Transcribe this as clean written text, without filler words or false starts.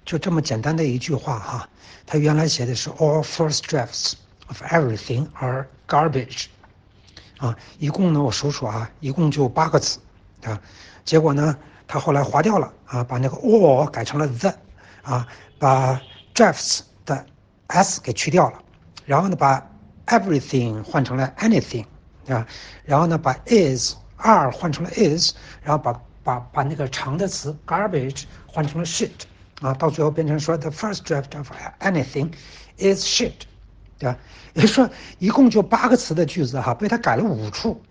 就这么简单的一句话哈，他原来写的是 all first drafts of everything are garbage， 啊，一共呢我数数啊，一共就8个词，啊，结果呢他后来划掉了啊，把那个 all 改成了 the， 啊，把 drafts 的 s 给去掉了，然后呢把 everything 换成了 anything， 啊，然后呢把 is are 换成了 is， 然后把那个长的词 garbage 换成了 shit， 啊，到最后变成说 the first draft of anything is shit， 对吧？也就是说一共就8个词的句子哈，被他改了5处，